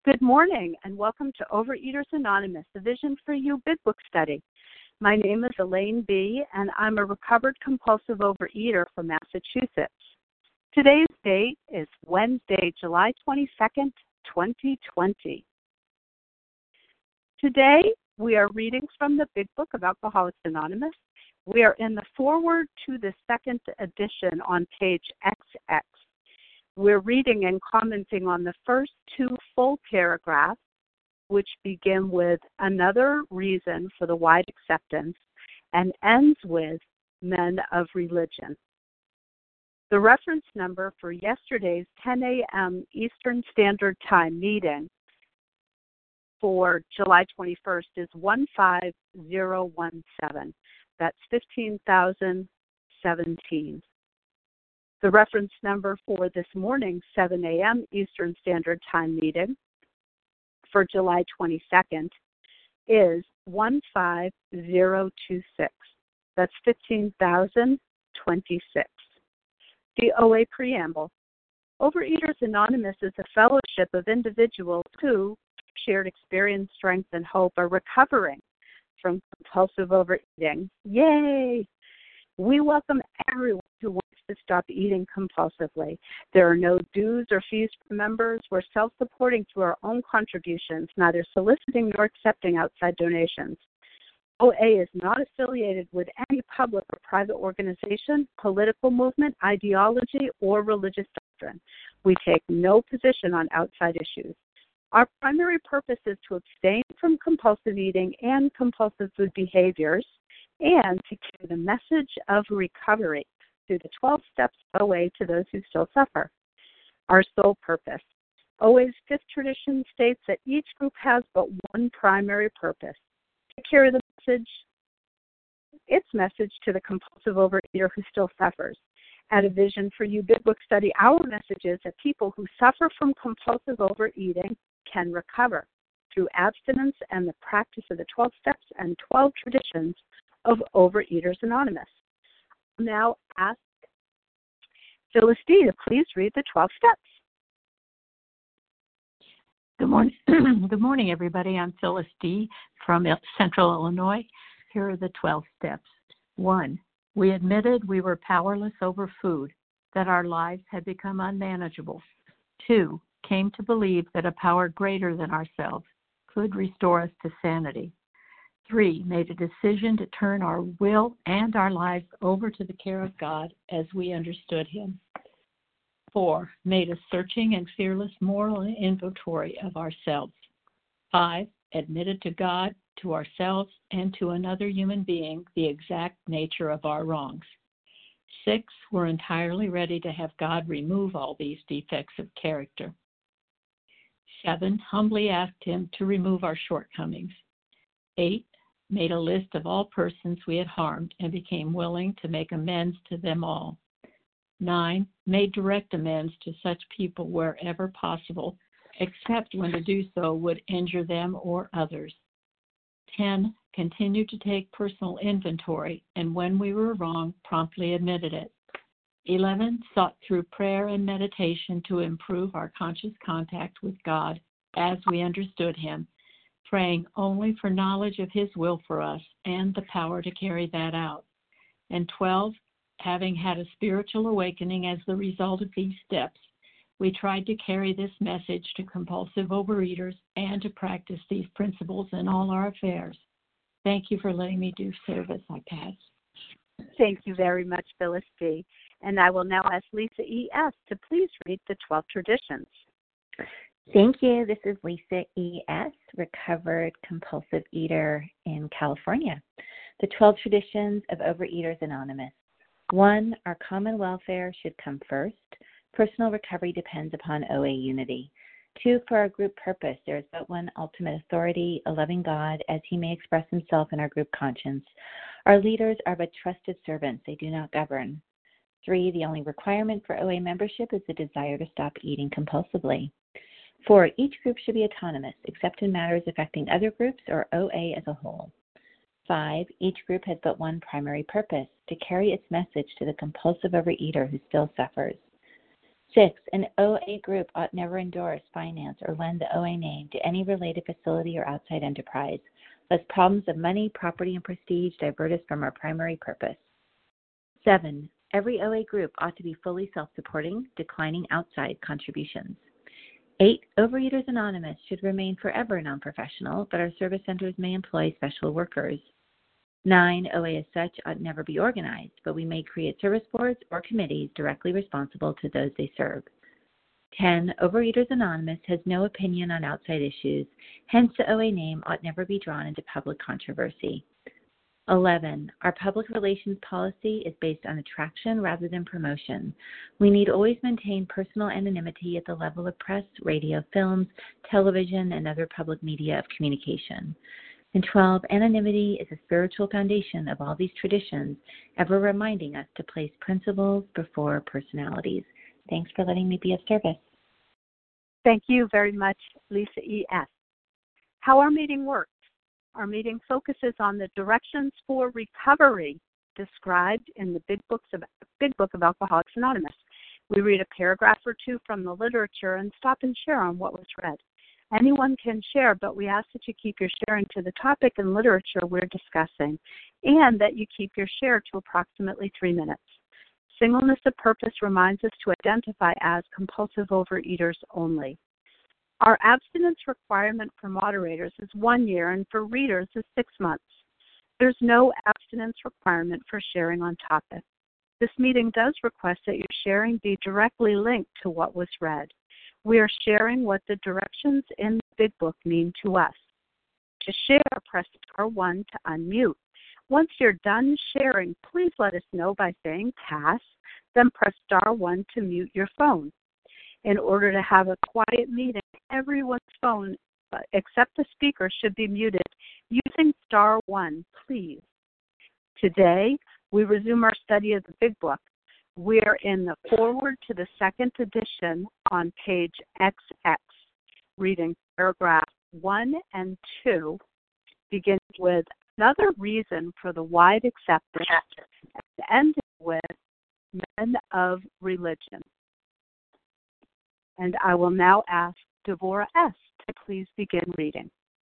Good morning and welcome to Overeaters Anonymous, the Vision for You Big Book Study. My name is Elaine B., and I'm a recovered compulsive overeater from Massachusetts. Today's date is Wednesday, July 22nd, 2020. Today, we are reading from the Big Book of Alcoholics Anonymous. We are in the foreword to the second edition on page XX. We're reading and commenting on the first two full paragraphs, which begin with another reason for the wide acceptance and ends with men of religion. The reference number for yesterday's 10 a.m. Eastern Standard Time meeting for July 21st is 15017. That's 15,017. The reference number for this morning's 7 a.m. Eastern Standard Time meeting for July 22nd is 15026. That's 15,026. The OA Preamble. Overeaters Anonymous is a fellowship of individuals who, shared experience, strength, and hope, are recovering from compulsive overeating. Yay! We welcome everyone who wants to stop eating compulsively. There are no dues or fees for members. We're self-supporting through our own contributions, neither soliciting nor accepting outside donations. OA is not affiliated with any public or private organization, political movement, ideology, or religious doctrine. We take no position on outside issues. Our primary purpose is to abstain from compulsive eating and compulsive food behaviors, and to carry the message of recovery through the 12 steps of OA to those who still suffer. Our sole purpose. OA's fifth tradition states that each group has but one primary purpose: to carry its message to the compulsive overeater who still suffers. At a Vision for You Big Book Study, our message is that people who suffer from compulsive overeating can recover through abstinence and the practice of the 12 steps and 12 traditions of Overeaters Anonymous. I'll now ask Phyllis D. to please read the 12 steps. Good morning. Good morning, everybody. I'm Phyllis D. from Central Illinois. Here are the 12 steps. 1. We admitted we were powerless over food, that our lives had become unmanageable. 2. Came to believe that a power greater than ourselves could restore us to sanity. 3. Made a decision to turn our will and our lives over to the care of God as we understood Him. 4. Made a searching and fearless moral inventory of ourselves. 5. Admitted to God, to ourselves, and to another human being the exact nature of our wrongs. 6. Were entirely ready to have God remove all these defects of character. 7. Humbly asked Him to remove our shortcomings. 8. Made a list of all persons we had harmed and became willing to make amends to them all. 9. Made direct amends to such people wherever possible, except when to do so would injure them or others. 10. Continued to take personal inventory, and when we were wrong, promptly admitted it. 11. Sought through prayer and meditation to improve our conscious contact with God as we understood Him, praying only for knowledge of His will for us and the power to carry that out. And 12, having had a spiritual awakening as the result of these steps, we tried to carry this message to compulsive overeaters and to practice these principles in all our affairs. Thank you for letting me do service. I pass. Thank you very much, Phyllis D. And I will now ask Lisa E.S. to please read the 12 traditions. Thank you. This is Lisa E.S., recovered compulsive eater in California. The 12 traditions of Overeaters Anonymous. 1. Our common welfare should come first. Personal recovery depends upon OA unity. 2. For our group purpose, there is but one ultimate authority, a loving God, as He may express Himself in our group conscience. Our leaders are but trusted servants. They do not govern. 3. The only requirement for OA membership is the desire to stop eating compulsively. 4. Each group should be autonomous, except in matters affecting other groups or OA as a whole. 5. Each group has but one primary purpose, to carry its message to the compulsive overeater who still suffers. 6, an OA group ought never endorse, finance, or lend the OA name to any related facility or outside enterprise, lest problems of money, property, and prestige divert us from our primary purpose. 7, every OA group ought to be fully self-supporting, declining outside contributions. 8, Overeaters Anonymous should remain forever non-professional, but our service centers may employ special workers. 9, OA as such ought never be organized, but we may create service boards or committees directly responsible to those they serve. 10, Overeaters Anonymous has no opinion on outside issues, hence the OA name ought never be drawn into public controversy. 11, our public relations policy is based on attraction rather than promotion. We need always maintain personal anonymity at the level of press, radio, films, television, and other public media of communication. And 12, anonymity is a spiritual foundation of all these traditions, ever reminding us to place principles before personalities. Thanks for letting me be of service. Thank you very much, Lisa E.S. How our meeting works. Our meeting focuses on the directions for recovery described in the Big Book of Alcoholics Anonymous. We read a paragraph or two from the literature and stop and share on what was read. Anyone can share, but we ask that you keep your sharing to the topic and literature we're discussing, and that you keep your share to approximately 3 minutes. Singleness of purpose reminds us to identify as compulsive overeaters only. Our abstinence requirement for moderators is 1 year, and for readers is 6 months. There's no abstinence requirement for sharing on topic. This meeting does request that your sharing be directly linked to what was read. We are sharing what the directions in the Big Book mean to us. To share, press star 1 to unmute. Once you're done sharing, please let us know by saying pass, then press star 1 to mute your phone. In order to have a quiet meeting, everyone's phone except the speaker should be muted using star 1, please. Today, we resume our study of the Big Book. We're in the foreword to the second edition on page XX, reading paragraph 1 and 2, begins with another reason for the wide acceptance and ending with men of religion. And I will now ask Devorah S. to please begin reading.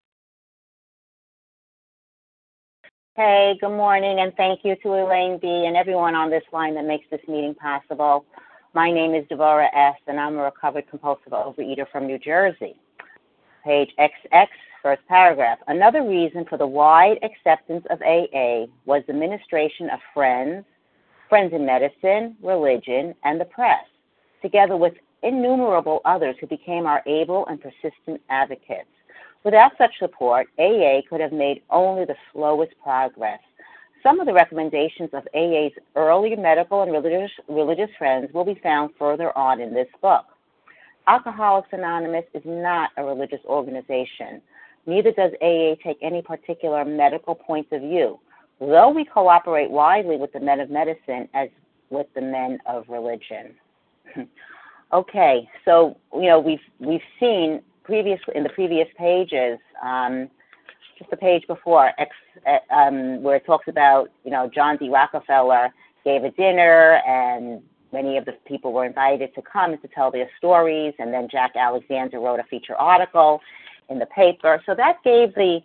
Hey, good morning, and thank you to Elaine B. and everyone on this line that makes this meeting possible. My name is Devorah S., and I'm a recovered compulsive overeater from New Jersey. Page XX, first paragraph. Another reason for the wide acceptance of AA was the ministration of friends in medicine, religion, and the press, together with innumerable others who became our able and persistent advocates. Without such support, AA could have made only the slowest progress. Some of the recommendations of AA's early medical and religious friends will be found further on in this book. Alcoholics Anonymous is not a religious organization. Neither does AA take any particular medical point of view, though we cooperate widely with the men of medicine as with the men of religion. Okay, so we've seen previously in the previous pages, just the page before, where it talks about John D. Rockefeller gave a dinner and many of the people were invited to come to tell their stories, and then Jack Alexander wrote a feature article in the paper. So that gave the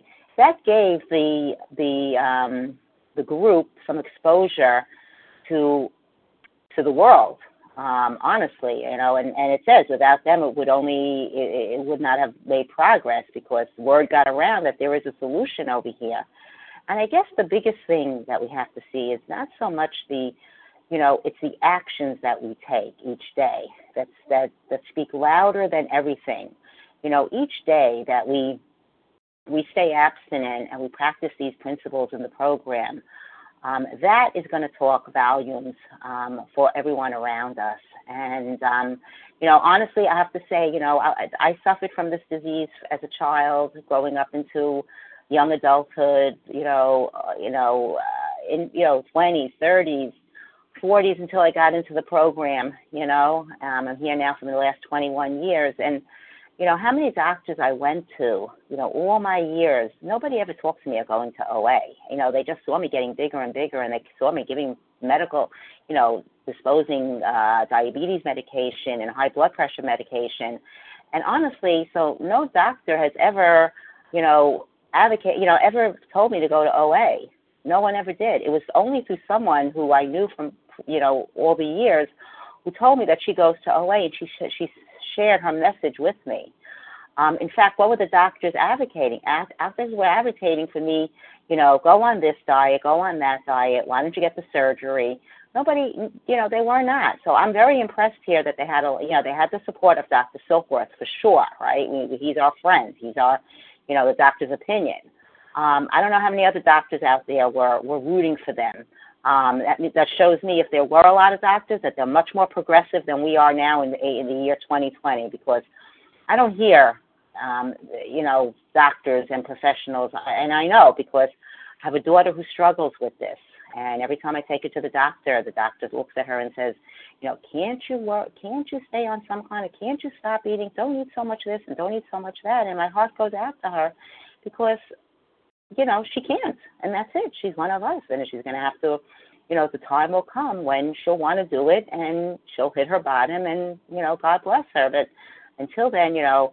group some exposure to the world. Honestly, and it says without them it would not have made progress, because word got around that there is a solution over here. And I guess the biggest thing that we have to see is not so much it's the actions that we take each day that speak louder than everything. Each day that we stay abstinent and we practice these principles in the program, that is going to talk volumes for everyone around us. And, honestly, I have to say, I suffered from this disease as a child, growing up into young adulthood, in 20s, 30s, 40s, until I got into the program, I'm here now for the last 21 years. And, how many doctors I went to, all my years, nobody ever talked to me of going to OA. They just saw me getting bigger and bigger, and they saw me giving medical, disposing diabetes medication and high blood pressure medication. And honestly, so no doctor has ever, ever told me to go to OA. No one ever did. It was only through someone who I knew from, all the years, who told me that she goes to OA, and she shared her message with me. In fact, what were the doctors advocating? Doctors were advocating for me, go on this diet, go on that diet. Why don't you get the surgery? Nobody, they were not. So I'm very impressed here that they had they had the support of Dr. Silkworth for sure, right? He's our friend. He's our, the doctor's opinion. I don't know how many other doctors out there were rooting for them. That shows me, if there were a lot of doctors, that they're much more progressive than we are now in the year 2020, because I don't hear, doctors and professionals, and I know because I have a daughter who struggles with this, and every time I take her to the doctor looks at her and says, can't you stay on some kind of, can't you stop eating, don't eat so much this and don't eat so much that, and my heart goes out to her because she can't, and that's it. She's one of us, and she's going to have to, the time will come when she'll want to do it, and she'll hit her bottom, and, God bless her. But until then,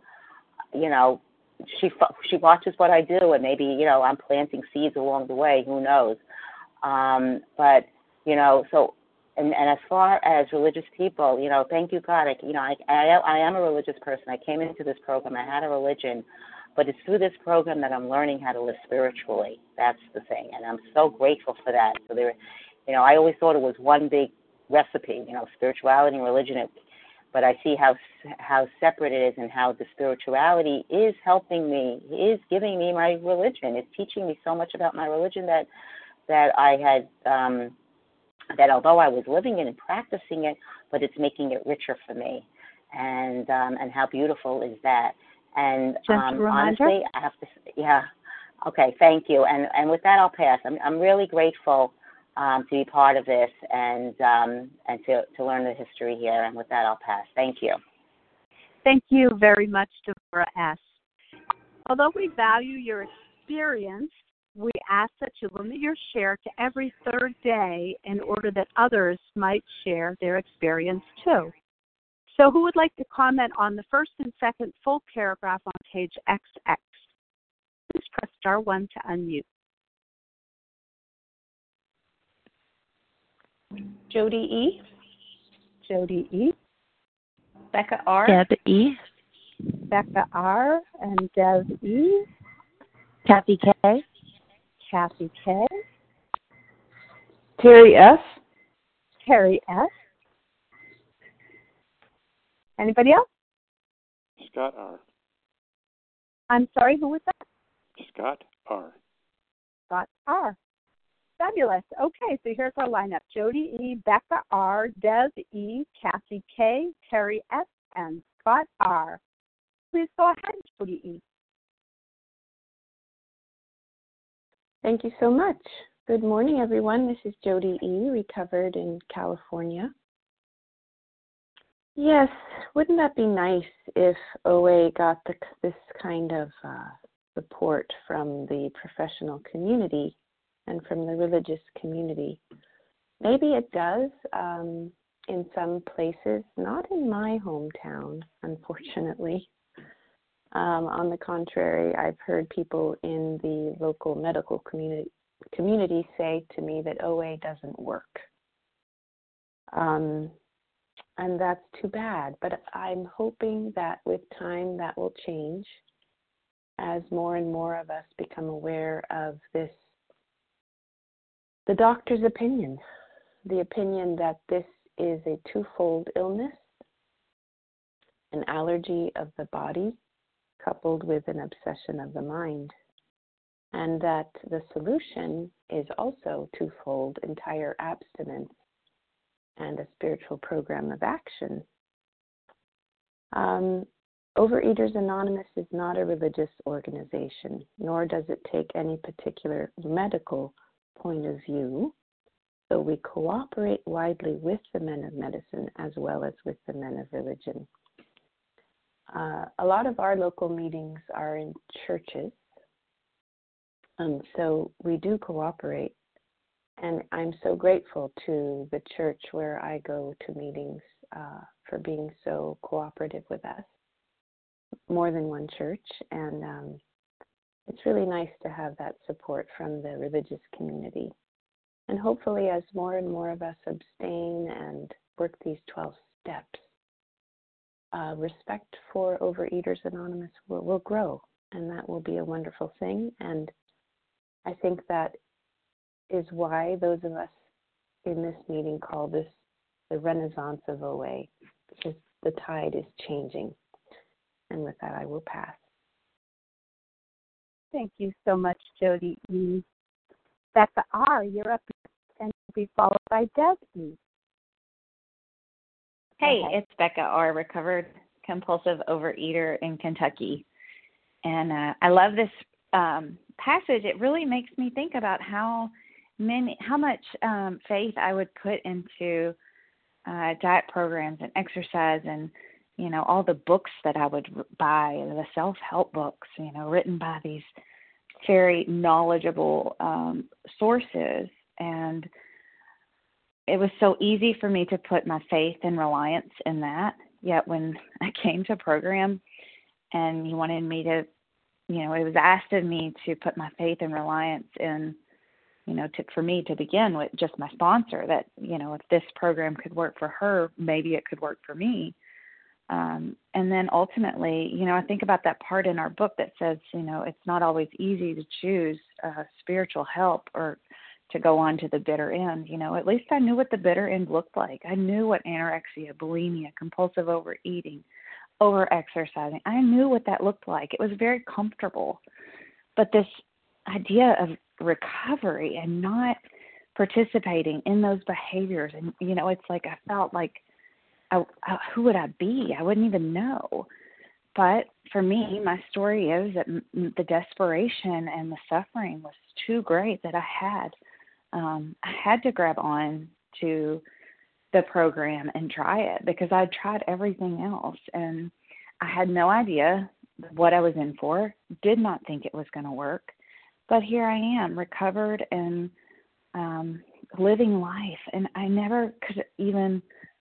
she watches what I do, and maybe, I'm planting seeds along the way. Who knows? But, so, and as far as religious people, thank you, God. I am a religious person. I came into this program. I had a religion. But it's through this program that I'm learning how to live spiritually. That's the thing, and I'm so grateful for that. So I always thought it was one big recipe, spirituality and religion. But I see how separate it is, and how the spirituality is helping me, is giving me my religion. It's teaching me so much about my religion that I had, that although I was living it and practicing it, but it's making it richer for me. And how beautiful is that? And honestly, I have to, okay, thank you. And with that, I'll pass. I'm really grateful to be part of this and to learn the history here. And with that, I'll pass. Thank you. Thank you very much, Deborah S. Although we value your experience, we ask that you limit your share to every third day in order that others might share their experience too. So who would like to comment on the first and second full paragraph on page XX? Please press star 1 to unmute. Jody E. Jody E. Becca R. Deb E. Becca R. And Dev E. Kathy K. Kathy K. Terry S. Terry S. Anybody else? Scott R. I'm sorry, who was that? Scott R. Scott R. Fabulous. Okay, so here's our lineup. Jody E., Becca R., Dev E., Kathy K., Terry S., and Scott R. Please go ahead, Jody E. Thank you so much. Good morning, everyone. This is Jody E., recovered in California. Yes, wouldn't that be nice if OA got this kind of support from the professional community and from the religious community? Maybe it does in some places, not in my hometown, unfortunately. On the contrary, I've heard people in the local medical community say to me that OA doesn't work. And that's too bad, but I'm hoping that with time that will change as more and more of us become aware of this, the doctor's opinion, the opinion that this is a twofold illness, an allergy of the body coupled with an obsession of the mind, and that the solution is also twofold, entire abstinence and a spiritual program of action. Overeaters Anonymous is not a religious organization, nor does it take any particular medical point of view. So we cooperate widely with the men of medicine as well as with the men of religion. A lot of our local meetings are in churches, so we do cooperate. And I'm so grateful to the church where I go to meetings for being so cooperative with us. More than one church, and it's really nice to have that support from the religious community. And hopefully, as more and more of us abstain and work these 12 steps, respect for Overeaters Anonymous will grow, and that will be a wonderful thing. And I think that is why those of us in this meeting call this the Renaissance of OA, because the tide is changing. And with that, I will pass. Thank you so much, Jody E. Becca R., you're up and will be followed by Desi. Hey, it's Becca R., recovered compulsive overeater in Kentucky. And I love this passage. It really makes me think about how much faith I would put into diet programs and exercise and, you know, all the books that I would buy, the self-help books, you know, written by these very knowledgeable sources. And it was so easy for me to put my faith and reliance in that. Yet when I came to program and you wanted me to, you know, it was asked of me to put my faith and reliance in, you know, for me to begin with just my sponsor, that, you know, if this program could work for her, maybe it could work for me. And then ultimately, you know, I think about that part in our book that says, you know, it's not always easy to choose spiritual help or to go on to the bitter end. You know, at least I knew what the bitter end looked like. I knew what anorexia, bulimia, compulsive overeating, over-exercising, I knew what that looked like. It was very comfortable. But this idea of recovery and not participating in those behaviors, and, you know, it's like I felt like, who would I be? I wouldn't even know. But for me, my story is that the desperation and the suffering was too great that I had to grab on to the program and try it, because I'd tried everything else and I had no idea what I was in for, did not think it was going to work. But here I am, recovered and living life. And I never could even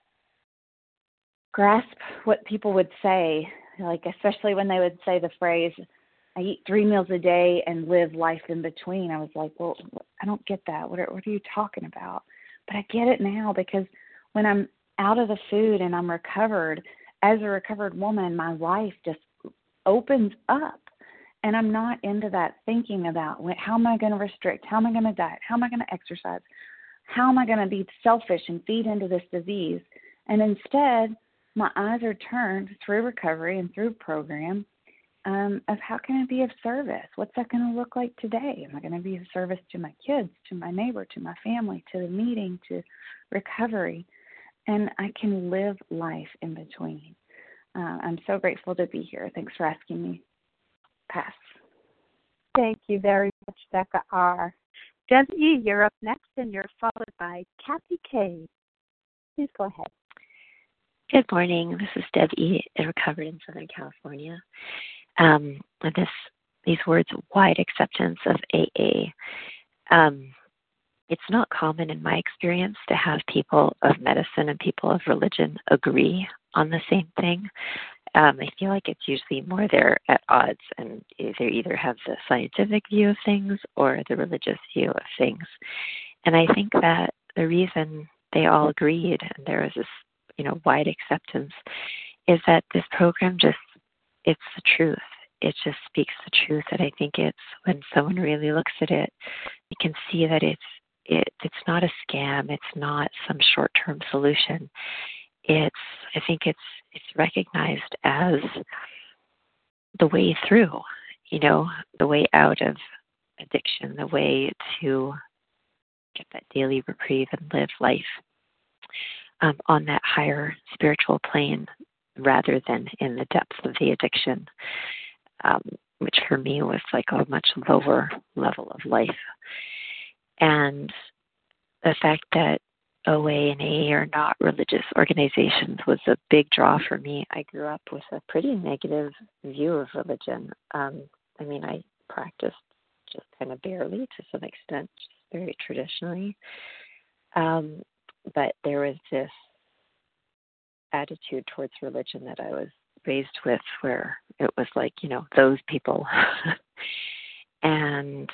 grasp what people would say, like especially when they would say the phrase, I eat 3 meals a day and live life in between. I was like, well, I don't get that. What are you talking about? But I get it now, because when I'm out of the food and I'm recovered, as a recovered woman, my life just opens up. And I'm not into that thinking about how am I going to restrict? How am I going to diet? How am I going to exercise? How am I going to be selfish and feed into this disease? And instead, my eyes are turned through recovery and through program of how can I be of service? What's that going to look like today? Am I going to be of service to my kids, to my neighbor, to my family, to the meeting, to recovery? And I can live life in between. I'm so grateful to be here. Thanks for asking me. Pass. Thank you very much, Becca R. Deb E., you're up next, and you're followed by Kathy K. Please go ahead. Good morning. This is Deb E., recovered in Southern California. These words, wide acceptance of AA. It's not common in my experience to have people of medicine and people of religion agree on the same thing. I feel like it's usually more they're at odds, and they either have the scientific view of things or the religious view of things. And I think that the reason they all agreed and there was this, wide acceptance is that this program it's the truth. It just speaks the truth. And I think it's when someone really looks at it, you can see that it's not a scam. It's not some short-term solution. I think it's recognized as the way through, the way out of addiction, the way to get that daily reprieve and live life on that higher spiritual plane rather than in the depths of the addiction, which for me was like a much lower level of life. And the fact that OA and AA are not religious organizations was a big draw for me. I grew up with a pretty negative view of religion. I practiced just kind of barely to some extent, very traditionally. But there was this attitude towards religion that I was raised with where it was like, those people. And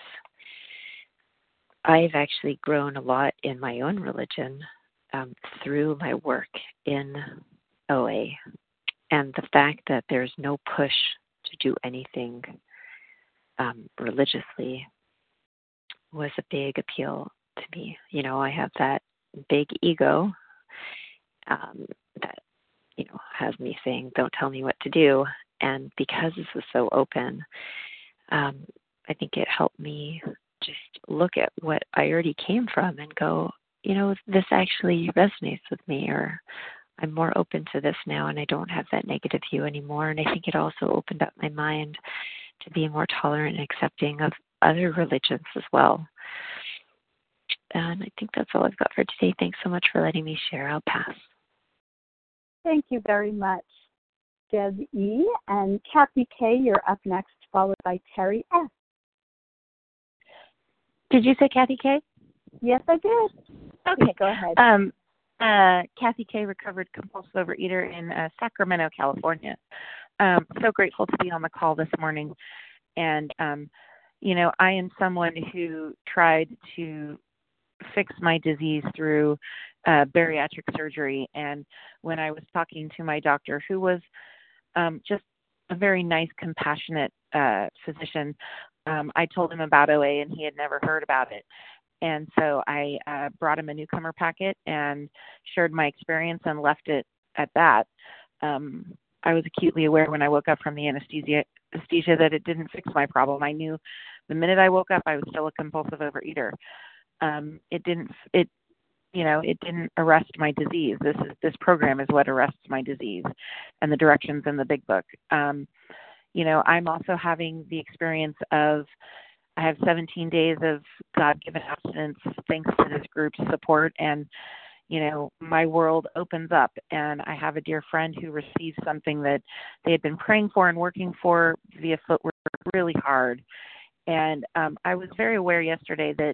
I've actually grown a lot in my own religion through my work in OA. And the fact that there's no push to do anything religiously was a big appeal to me. I have that big ego that, has me saying, don't tell me what to do. And because this was so open, I think it helped me just look at what I already came from and go, this actually resonates with me, or I'm more open to this now and I don't have that negative view anymore. And I think it also opened up my mind to be more tolerant and accepting of other religions as well. And I think that's all I've got for today. Thanks so much for letting me share. I'll pass. Thank you very much, Deb E. And Kathy K., you're up next, followed by Terry S. Did you say Kathy K.? Yes, I did. Okay. Go ahead. Kathy K., recovered compulsive overeater in Sacramento, California. So grateful to be on the call this morning. And, I am someone who tried to fix my disease through bariatric surgery. And when I was talking to my doctor, who was just a very nice, compassionate physician, I told him about OA and he had never heard about it. And so I brought him a newcomer packet and shared my experience and left it at that. I was acutely aware when I woke up from the anesthesia that it didn't fix my problem. I knew the minute I woke up, I was still a compulsive overeater. It didn't arrest my disease. This program is what arrests my disease, and the directions in the big book. I'm also having the experience of, I have 17 days of God-given abstinence thanks to this group's support, and my world opens up, and I have a dear friend who received something that they had been praying for and working for via footwork really hard. And I was very aware yesterday that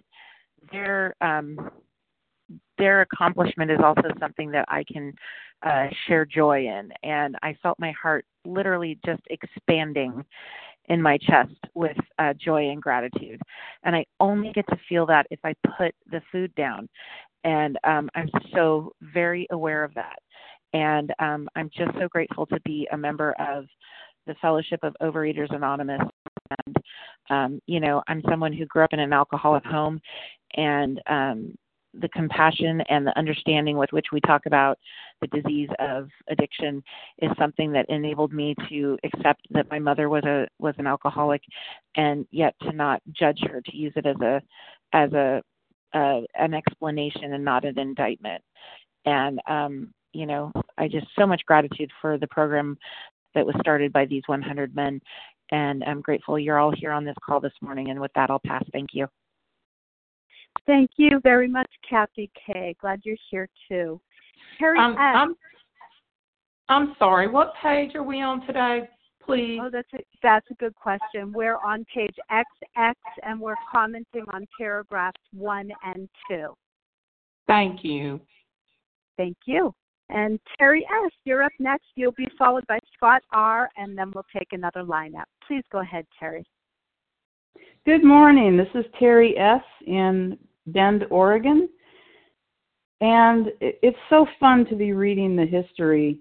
their accomplishment is also something that I can share joy in. And I felt my heart literally just expanding in my chest with joy and gratitude. And I only get to feel that if I put the food down. And I'm so very aware of that. And I'm just so grateful to be a member of the Fellowship of Overeaters Anonymous. And, I'm someone who grew up in an alcoholic home, and the compassion and the understanding with which we talk about the disease of addiction is something that enabled me to accept that my mother was an alcoholic, and yet to not judge her, to use it as an explanation and not an indictment. And I just so much gratitude for the program that was started by these 100 men, and I'm grateful you're all here on this call this morning. And with that, I'll pass. Thank you. Thank you very much, Kathy K. Glad you're here too. Terry S. I'm sorry. What page are we on today, please? Oh, that's a good question. We're on page XX, and we're commenting on paragraphs 1 and 2. Thank you. Thank you. And Terry S., you're up next. You'll be followed by Scott R., and then we'll take another lineup. Please go ahead, Terry. Good morning. This is Terry S. in Bend, Oregon. And it's so fun to be reading the history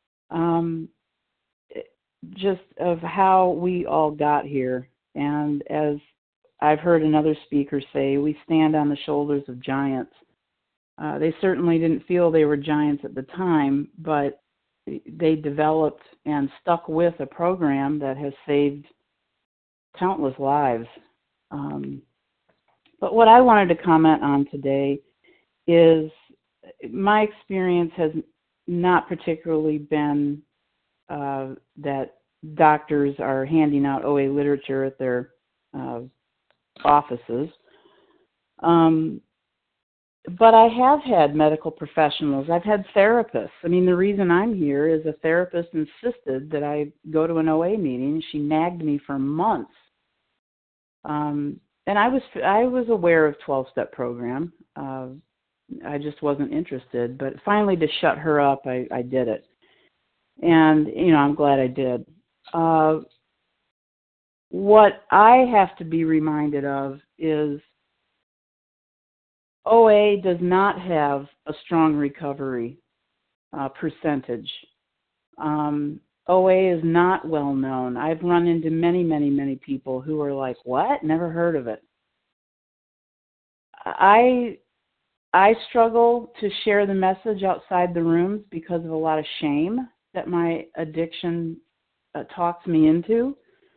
just of how we all got here. And as I've heard another speaker say, we stand on the shoulders of giants. They certainly didn't feel they were giants at the time, but they developed and stuck with a program that has saved countless lives. But what I wanted to comment on today is my experience has not particularly been that doctors are handing out OA literature at their offices. But I have had medical professionals. I've had therapists. I mean, the reason I'm here is a therapist insisted that I go to an OA meeting. She nagged me for months. and I was aware of 12-step program. I just wasn't interested. But finally, to shut her up, I did it. And, I'm glad I did. What I have to be reminded of is OA does not have a strong recovery percentage. OA is not well known. I've run into many, many, many people who are like, what? Never heard of it. I struggle to share the message outside the rooms because of a lot of shame that my addiction talks me into.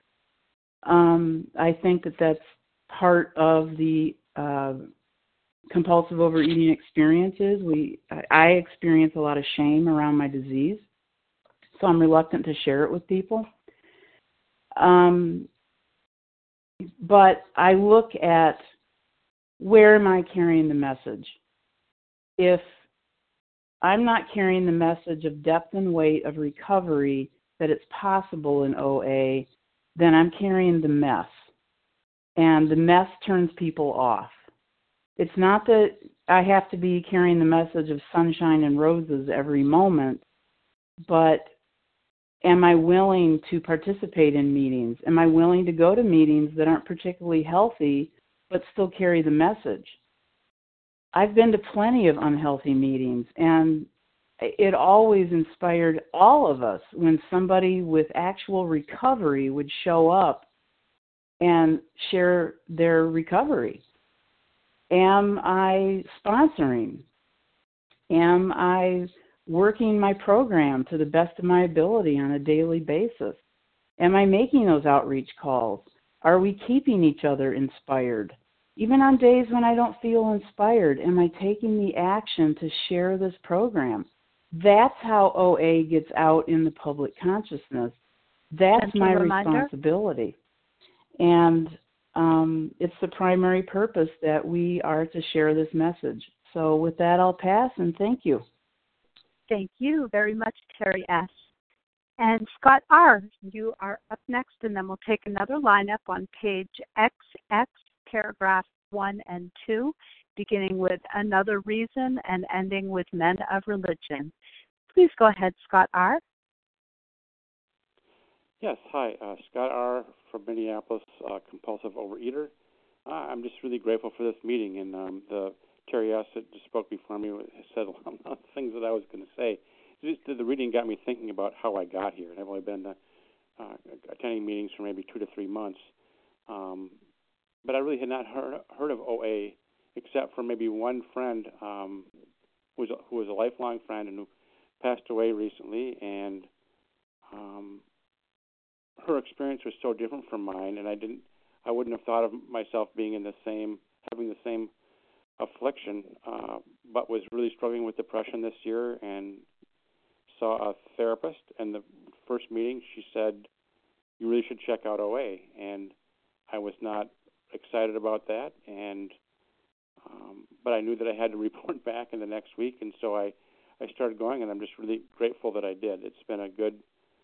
I think that that's part of the compulsive overeating experiences. I experience a lot of shame around my disease, so I'm reluctant to share it with people. But I look at, where am I carrying the message? If I'm not carrying the message of depth and weight of recovery, that it's possible in OA, then I'm carrying the mess. And the mess turns people off. It's not that I have to be carrying the message of sunshine and roses every moment, but am I willing to participate in meetings? Am I willing to go to meetings that aren't particularly healthy, but still carry the message? I've been to plenty of unhealthy meetings, and it always inspired all of us when somebody with actual recovery would show up and share their recovery. Am I sponsoring? Am I working my program to the best of my ability on a daily basis? Am I making those outreach calls? Are we keeping each other inspired? Even on days when I don't feel inspired, am I taking the action to share this program? That's how OA gets out in the public consciousness. That's my responsibility. And it's the primary purpose that we are to share this message. So with that, I'll pass, and thank you. Thank you very much, Terry S. And Scott R., you are up next, and then we'll take another lineup on page XX, paragraph 1 and 2, beginning with another reason and ending with men of religion. Please go ahead, Scott R. Yes, hi, Scott R. from Minneapolis, compulsive overeater. I'm just really grateful for this meeting, and the Terry S. that just spoke before me said a lot of things that I was going to say. The reading got me thinking about how I got here, and I've only been attending meetings for maybe 2 to 3 months. But I really had not heard of OA except for maybe one friend who was a lifelong friend and who passed away recently, and her experience was so different from mine, and I wouldn't have thought of myself being having the same affliction, but was really struggling with depression this year and saw a therapist. And the first meeting, she said, "You really should check out OA," and I was not excited about that, and but I knew that I had to report back in the next week, and so I started going, and I'm just really grateful that I did. It's been a good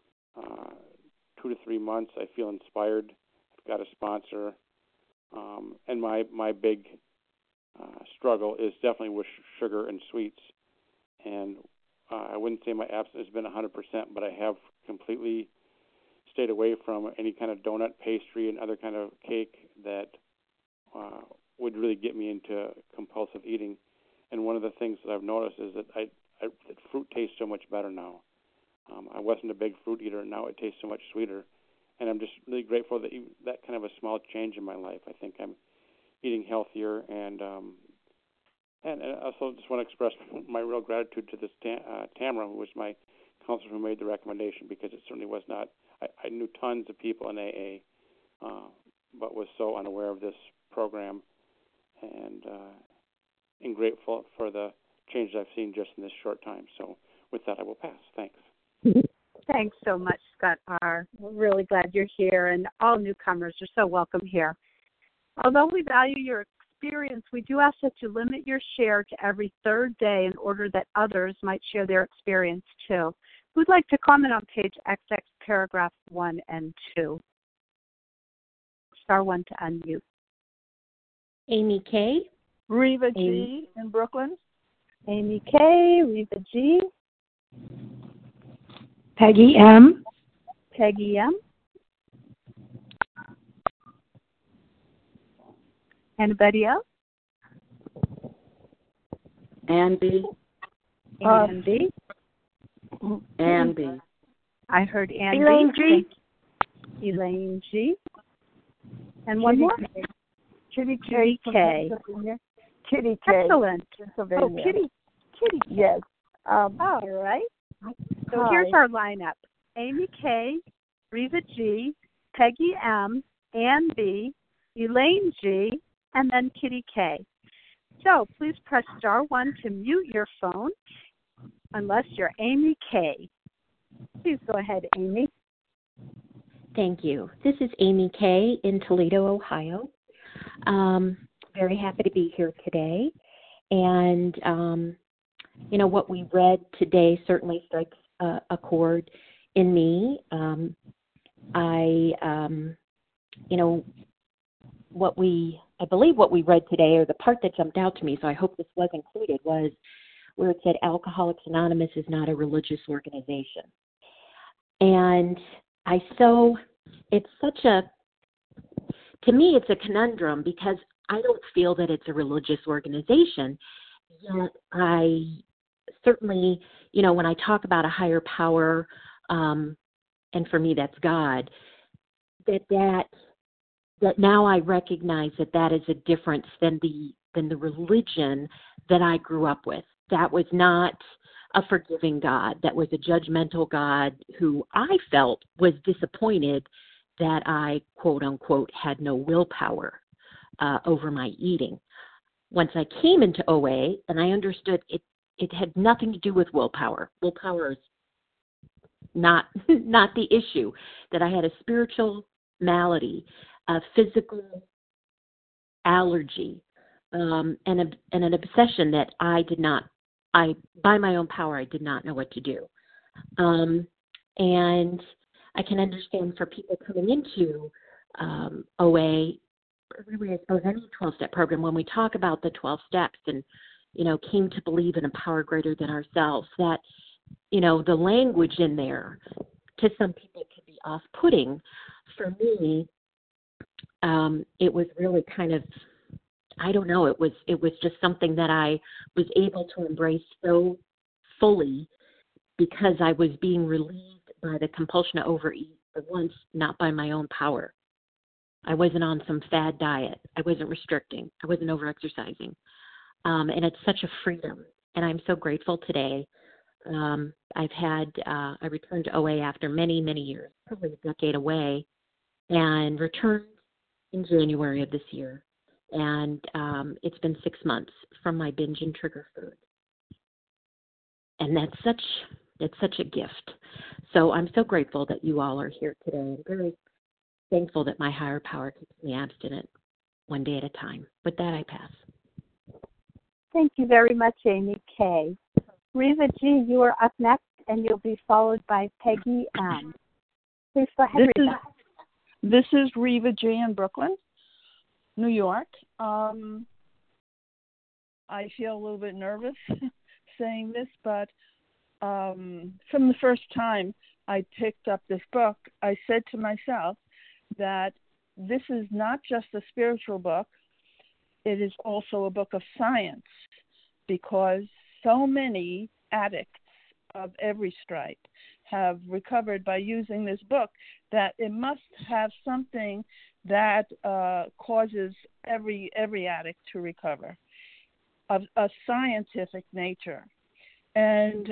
2 to 3 months. I feel inspired. I've got a sponsor, and my big struggle is definitely with sugar and sweets, and I wouldn't say my abstinence has been 100%, but I have completely stayed away from any kind of donut, pastry, and other kind of cake that would really get me into compulsive eating. And one of the things that I've noticed is that that fruit tastes so much better now. I wasn't a big fruit eater, and now it tastes so much sweeter. And I'm just really grateful that that kind of a small change in my life. I think I'm eating healthier, and I also just want to express my real gratitude to this Tamara, who was my counselor who made the recommendation, because it certainly was not. I knew tons of people in AA, but was so unaware of this program, and grateful for the changes I've seen just in this short time. So with that, I will pass. Thanks. Thanks so much, Scott R. We're really glad you're here, and all newcomers are so welcome here. Although we value your experience, we do ask that you limit your share to every third day in order that others might share their experience too. Who'd like to comment on page XX, paragraph 1 and 2? Star 1 to unmute. Amy K. Reva G. in Brooklyn. Amy K. Reva G. Peggy M. Peggy M. Anybody else? Andy. Andy. Andy. I heard Andy. Elaine G. Elaine G. And one more. Kitty Kitty K. Kitty K. Excellent. Pennsylvania. Oh, Kitty. Yes. All right. So hi. here's our lineup. Amy K., Reva G., Peggy M., Ann B., Elaine G., and then Kitty K. So please press *1 to mute your phone unless you're Amy K. Please go ahead, Amy. Thank you. This is Amy K. in Toledo, Ohio. Very happy to be here today. And, what we read today certainly strikes a chord in me. I believe what we read today, or the part that jumped out to me, so I hope this was included, was where it said Alcoholics Anonymous is not a religious organization. And to me, it's a conundrum because I don't feel that it's a religious organization. Yet I certainly, when I talk about a higher power, and for me that's God, that now I recognize that is a difference than the religion that I grew up with. That was not a forgiving God. That was a judgmental God who I felt was disappointed that I, quote unquote, had no willpower over my eating. Once I came into OA and I understood it had nothing to do with willpower. Willpower is not the issue. That I had a spiritual malady, a physical allergy, and an obsession that by my own power, I did not know what to do. And I can understand for people coming into OA, really, I suppose any 12-step program, when we talk about the 12 steps and, came to believe in a power greater than ourselves, that, the language in there to some people could be off-putting. For me, it was really kind of, I don't know, it was just something that I was able to embrace so fully because I was being relieved by the compulsion to overeat for once, not by my own power. I wasn't on some fad diet. I wasn't restricting. I wasn't over-exercising. And it's such a freedom. And I'm so grateful today. I returned to OA after many, many years, probably a decade away, and returned in January of this year. And it's been 6 months from my binge and trigger food. And that's such a gift. So I'm so grateful that you all are here today. I'm very thankful that my higher power keeps me abstinent one day at a time. With that, I pass. Thank you very much, Amy K. Reva G., you are up next, and you'll be followed by Peggy M. Please go ahead, Reva. This is Reva G. in Brooklyn, New York. I feel a little bit nervous saying this, but from the first time I picked up this book, I said to myself that this is not just a spiritual book, it is also a book of science, because so many addicts of every stripe have recovered by using this book that it must have something that causes every addict to recover, of a scientific nature. And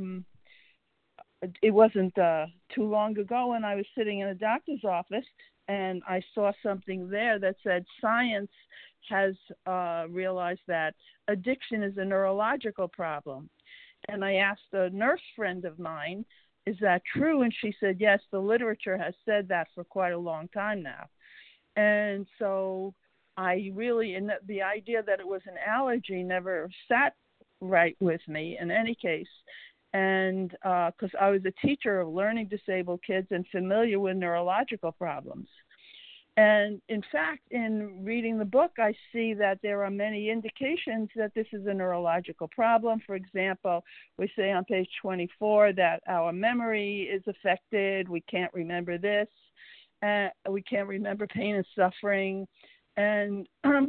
it wasn't too long ago when I was sitting in a doctor's office and I saw something there that said science has realized that addiction is a neurological problem. And I asked a nurse friend of mine, is that true? And she said, yes, the literature has said that for quite a long time now. And so I really, and the idea that it was an allergy never sat right with me in any case. And because I was a teacher of learning disabled kids and familiar with neurological problems. And in fact, in reading the book, I see that there are many indications that this is a neurological problem. For example, we say on page 24 that our memory is affected. We can't remember this. We can't remember pain and suffering. And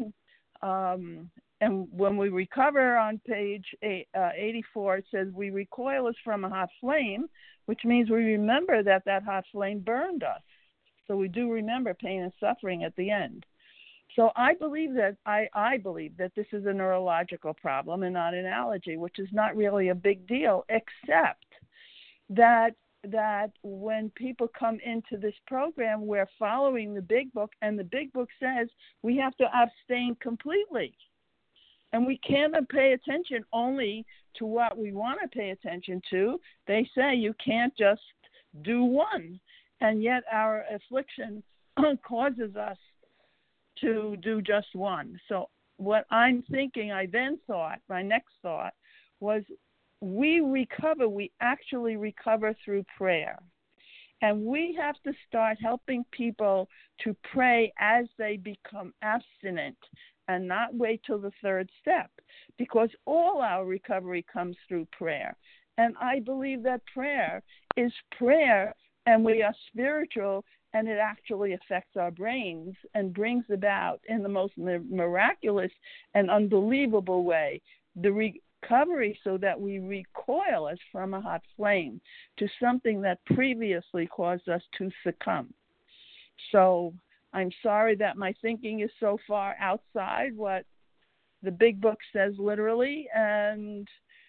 and when we recover on page 84, it says we recoil as from a hot flame, which means we remember that hot flame burned us. So we do remember pain and suffering at the end. So I believe that I believe that this is a neurological problem and not an allergy, which is not really a big deal, except that when people come into this program, we're following the Big Book, and the Big Book says we have to abstain completely. And we can't pay attention only to what we want to pay attention to. They say you can't just do one. And yet our affliction causes us to do just one. So what I'm thinking, I then thought, my next thought was we actually recover through prayer. And we have to start helping people to pray as they become abstinent and not wait till the third step, because all our recovery comes through prayer. And I believe that prayer is prayer, and we are spiritual, and it actually affects our brains and brings about in the most miraculous and unbelievable way the recovery, so that we recoil as from a hot flame to something that previously caused us to succumb. So I'm sorry that my thinking is so far outside what the Big Book says literally, and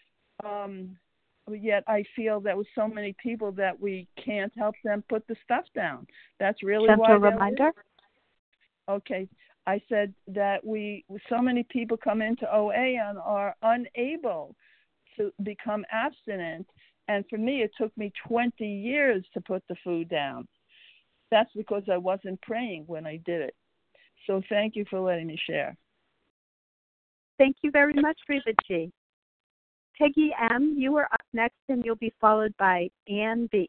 yet I feel that with so many people that we can't help them put the stuff down. That's really Gentle why. reminder. Okay, I said that so many people come into OA and are unable to become abstinent, and for me, it took me 20 years to put the food down. That's because I wasn't praying when I did it. So thank you for letting me share. Thank you very much, Reva G. Peggy M., you are up next, and you'll be followed by Ann B.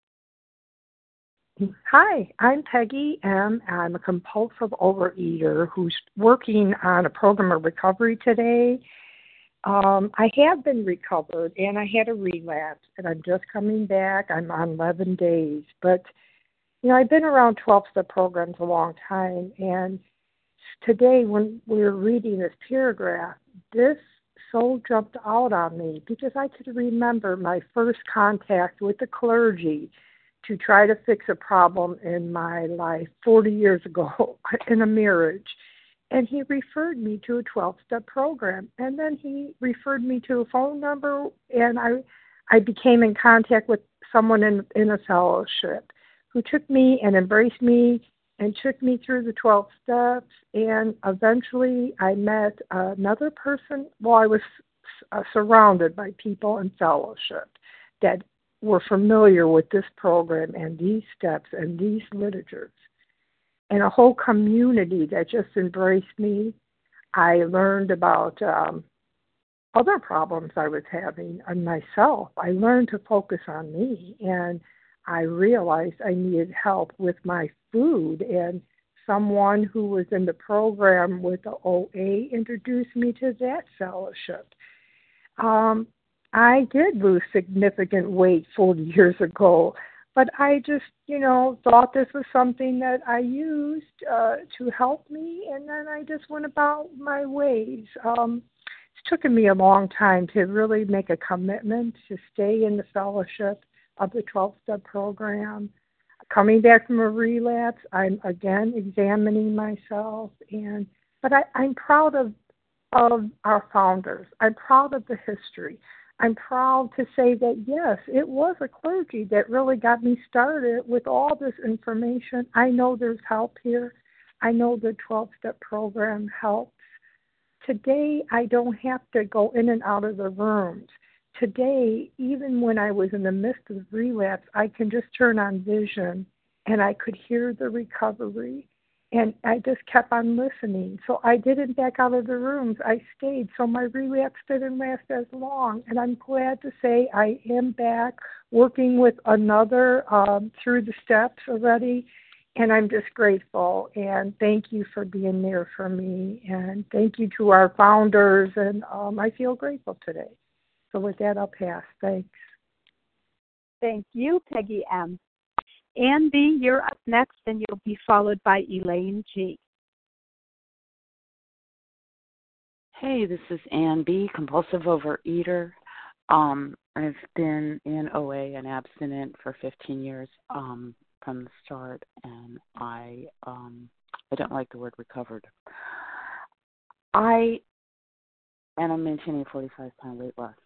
Hi, I'm Peggy M. I'm a compulsive overeater who's working on a program of recovery today. I have been recovered, and I had a relapse, and I'm just coming back. I'm on 11 days. But, I've been around 12-step programs a long time, and today when we were reading this paragraph, this so jumped out on me because I could remember my first contact with the clergy to try to fix a problem in my life 40 years ago in a marriage. And he referred me to a 12-step program. And then he referred me to a phone number, and I became in contact with someone in a fellowship who took me and embraced me and took me through the 12 steps. And eventually I met another person. Well, I was surrounded by people in fellowship that were familiar with this program and these steps and these literatures, and a whole community that just embraced me. I learned about other problems I was having on myself. I learned to focus on me, and I realized I needed help with my food, and someone who was in the program with the OA introduced me to that fellowship. I did lose significant weight 40 years ago, but I just, thought this was something that I used to help me, and then I just went about my ways. It's taken me a long time to really make a commitment to stay in the fellowship of the 12-step program. Coming back from a relapse, I'm again examining myself, but I'm proud of our founders. I'm proud of the history. I'm proud to say that, yes, it was a clergy that really got me started with all this information. I know there's help here. I know the 12-step program helps. Today, I don't have to go in and out of the rooms. Today, even when I was in the midst of relapse, I can just turn on vision, and I could hear the recovery. And I just kept on listening. So I didn't back out of the rooms. I stayed. So my relapse didn't last as long. And I'm glad to say I am back working with another through the steps already. and I'm just grateful. And thank you for being there for me. And thank you to our founders. And I feel grateful today. So with that, I'll pass. Thanks. Thank you, Peggy M. Ann B., you're up next, and you'll be followed by Elaine G. Hey, this is Ann B., compulsive overeater. I've been in OA and abstinent for 15 years from the start, and I don't like the word recovered. I'm maintaining a 45-pound weight loss.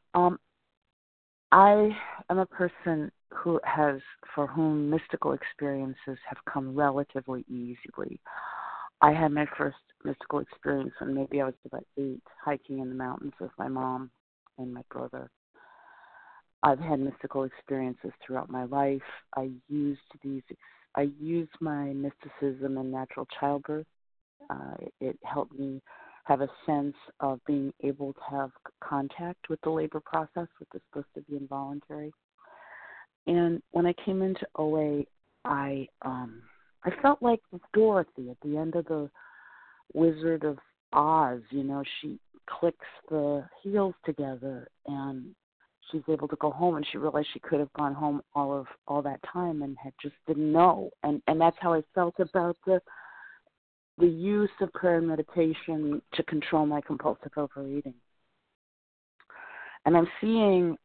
I am a person for whom mystical experiences have come relatively easily. I had my first mystical experience when maybe I was about 8, hiking in the mountains with my mom and my brother. I've had mystical experiences throughout my life. I used my mysticism in natural childbirth. It helped me have a sense of being able to have contact with the labor process, which is supposed to be involuntary. And when I came into OA, I felt like Dorothy at the end of the Wizard of Oz. You know, she clicks the heels together and she's able to go home, and she realized she could have gone home all that time and had just didn't know. And that's how I felt about the use of prayer and meditation to control my compulsive overeating. And I'm seeing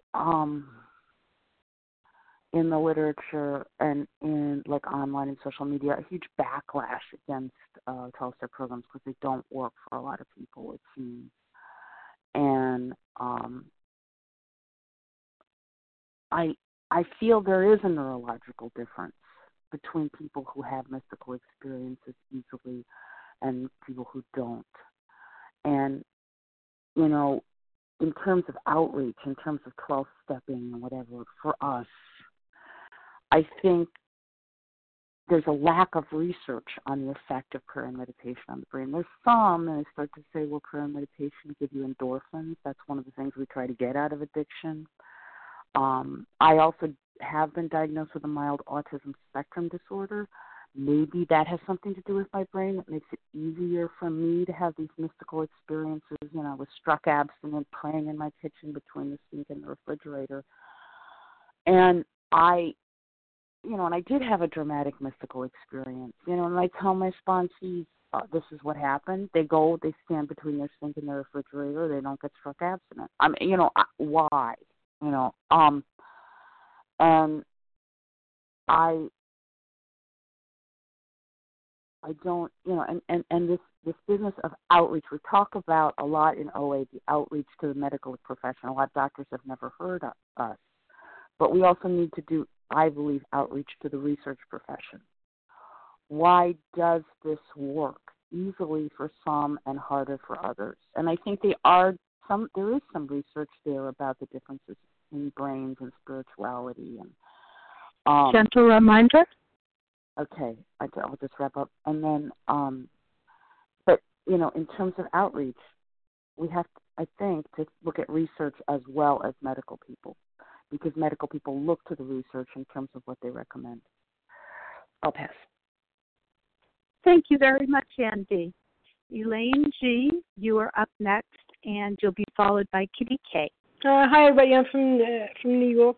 in the literature and in like online and social media a huge backlash against 12-step programs because they don't work for a lot of people, it seems. And I feel there is a neurological difference between people who have mystical experiences easily and people who don't. And, you know, in terms of outreach, in terms of 12-stepping and whatever, for us, I think there's a lack of research on the effect of prayer and meditation on the brain. There's some, and I start to say, well, prayer and meditation give you endorphins. That's one of the things we try to get out of addiction. I also have been diagnosed with a mild autism spectrum disorder. Maybe that has something to do with my brain. It makes it easier for me to have these mystical experiences. You know, I was struck abstinent praying in my kitchen between the sink and the refrigerator. And I did have a dramatic mystical experience. You know, and I tell my sponsees, this is what happened. They stand between their sink and their refrigerator. They don't get struck abstinent. I mean, you know, why? You know, and I don't, you know, and this business of outreach, we talk about a lot in OA, the outreach to the medical profession. A lot of doctors have never heard of us. But we also need to do, I believe, outreach to the research profession. Why does this work easily for some and harder for others? And I think there is some research there about the differences in brains and spirituality. And gentle reminder. Okay, I'll just wrap up. And then, but, you know, in terms of outreach, we have, I think, to look at research as well as medical people, because medical people look to the research in terms of what they recommend. I'll pass. Thank you very much, Andy. Elaine G., you are up next, and you'll be followed by Kitty K. Hi, everybody. I'm from New York,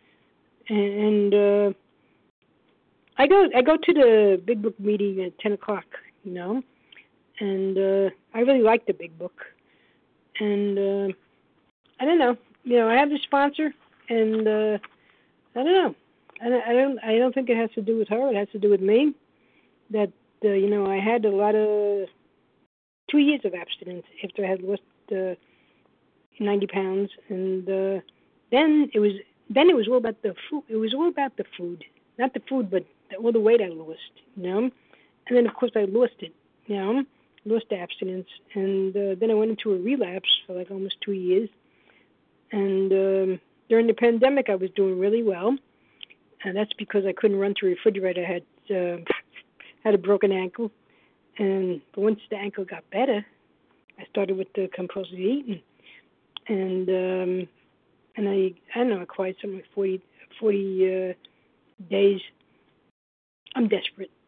and I go to the Big Book meeting at 10:00. You know, and I really like the Big Book, and I don't know. You know, I have the sponsor, and I don't know. I don't think it has to do with her. It has to do with me. That you know, I had a lot of 2 years of abstinence after I had lost 90 pounds, and then it was all about the food. It was all about the food, not the food, but all the weight I lost. You know, and then of course I lost it. You know, lost the abstinence, and then I went into a relapse for like almost 2 years. And during the pandemic, I was doing really well, and that's because I couldn't run to a refrigerator. I had a broken ankle, but once the ankle got better, I started with the compulsive eating, and I don't know, acquired something like 40 days. I'm desperate.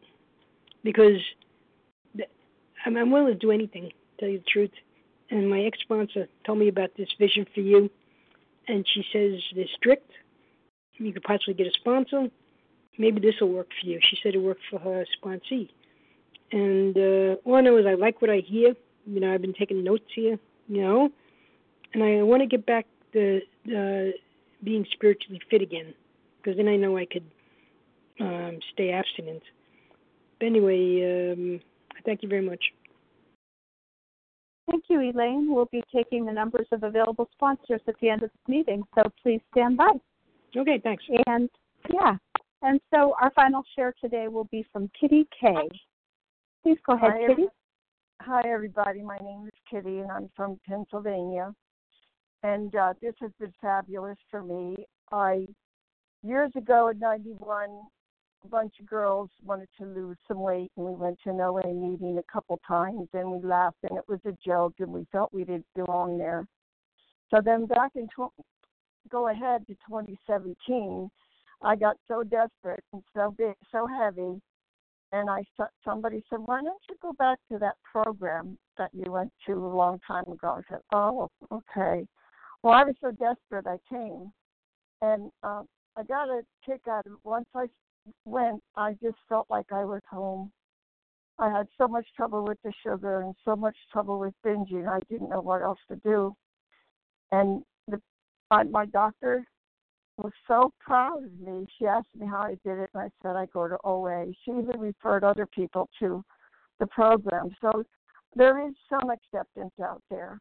because I'm willing to do anything, to tell you the truth. And my ex-sponsor told me about this Vision for You, and she says they're strict. You could possibly get a sponsor. Maybe this will work for you. She said it worked for her sponsee. And all I know is I like what I hear. You know, I've been taking notes here, you know, and I want to get back to being spiritually fit again, because then I know I could stay abstinent. But anyway, thank you very much. Thank you, Elaine. We'll be taking the numbers of available sponsors at the end of the meeting, so please stand by. Okay, thanks. And so our final share today will be from Kitty K. Please go ahead, Kitty. Hi, everybody. My name is Kitty, and I'm from Pennsylvania. And this has been fabulous for me. Years ago in 91, a bunch of girls wanted to lose some weight, and we went to an OA meeting a couple times, and we laughed, and it was a joke, and we felt we didn't belong there. So then back in go ahead to 2017, I got so desperate and so big, so heavy, and somebody said, why don't you go back to that program that you went to a long time ago? I said, oh, okay. Well, I was so desperate, I came, and I got a kick out of it. Once I went, I just felt like I was home. I had so much trouble with the sugar and so much trouble with binging, I didn't know what else to do. And my doctor was so proud of me. She asked me how I did it, and I said I go to OA. She even referred other people to the program. So there is some acceptance out there.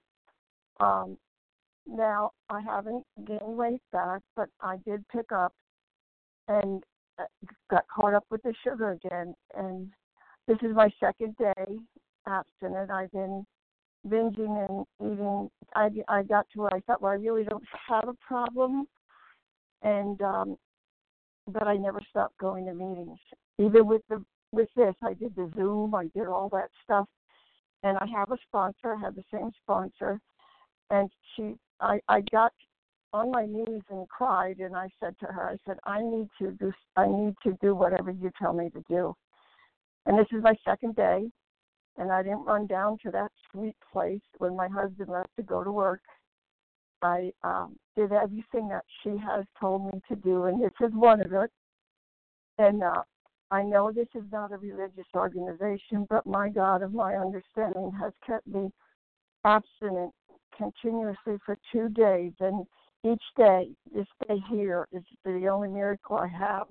Now, I haven't gained weight back, but I did pick up and got caught up with the sugar again. And this is my second day abstinent. I've been binging and eating. I got to where I thought, well, I really don't have a problem. And but I never stopped going to meetings. Even with this, I did the Zoom, I did all that stuff, and I have a sponsor. I have the same sponsor, and I got on my knees and cried, and I said to her, I said, I need to do whatever you tell me to do. And this is my second day, and I didn't run down to that sweet place when my husband left to go to work. I did everything that she has told me to do, and this is one of it. And I know this is not a religious organization, but my God of my understanding has kept me abstinent continuously for 2 days. And each day, this day here is the only miracle I have.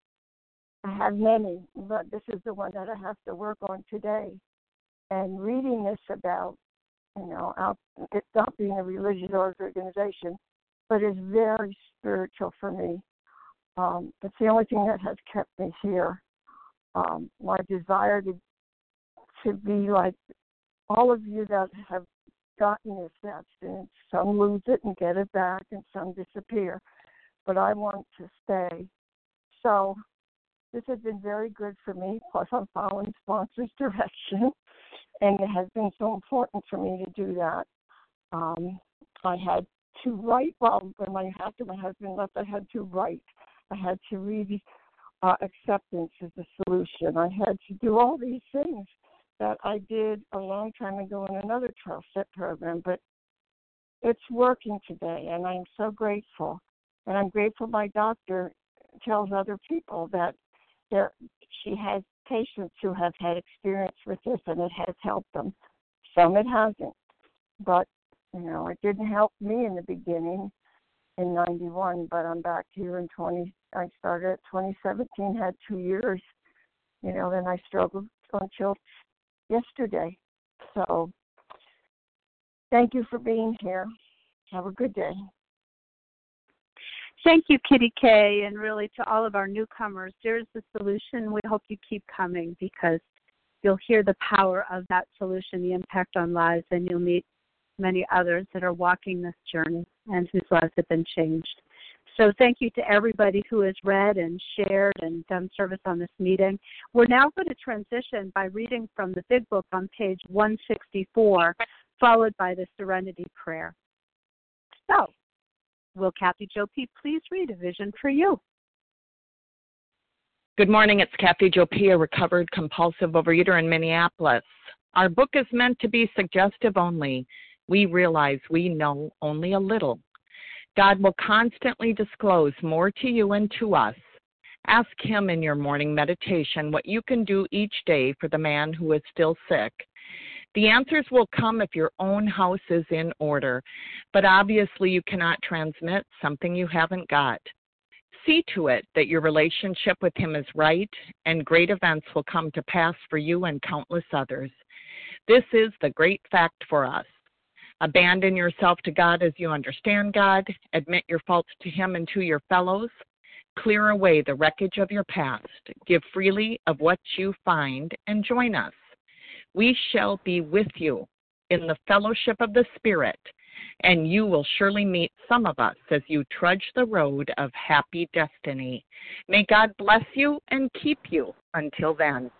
I have many, but this is the one that I have to work on today. And reading this about, it's not being a religious organization, but it's very spiritual for me. It's the only thing that has kept me here. My desire to be like all of you that have gotten this abstinence. Some lose it and get it back, and some disappear. But I want to stay. So this has been very good for me. Plus, I'm following sponsor's direction. And it has been so important for me to do that. I had to write, after my husband left, I had to write. I had to read acceptance as a solution. I had to do all these things that I did a long time ago in another 12-step program, but it's working today, and I'm so grateful. And I'm grateful my doctor tells other people that she has patients who have had experience with this, and it has helped them. Some it hasn't, but it didn't help me in the beginning in 91. But I'm back here in I started at 2017, had 2 years. Then I struggled until yesterday. So thank you for being here. Have a good day. Thank you, Kitty K, and really to all of our newcomers. There's the solution. We hope you keep coming because you'll hear the power of that solution, the impact on lives, and you'll meet many others that are walking this journey and whose lives have been changed. So thank you to everybody who has read and shared and done service on this meeting. We're now going to transition by reading from the Big Book on page 164, followed by the Serenity Prayer. So, will Kathy Jo P. please read A Vision for You? Good morning. It's Kathy Jopia, recovered compulsive overeater in Minneapolis. Our book is meant to be suggestive only. We realize we know only a little. God will constantly disclose more to you and to us. Ask Him in your morning meditation what you can do each day for the man who is still sick. The answers will come if your own house is in order, but obviously you cannot transmit something you haven't got. See to it that your relationship with Him is right, and great events will come to pass for you and countless others. This is the great fact for us. Abandon yourself to God as you understand God. Admit your faults to Him and to your fellows. Clear away the wreckage of your past. Give freely of what you find, and join us. We shall be with you in the fellowship of the Spirit, and you will surely meet some of us as you trudge the road of happy destiny. May God bless you and keep you until then.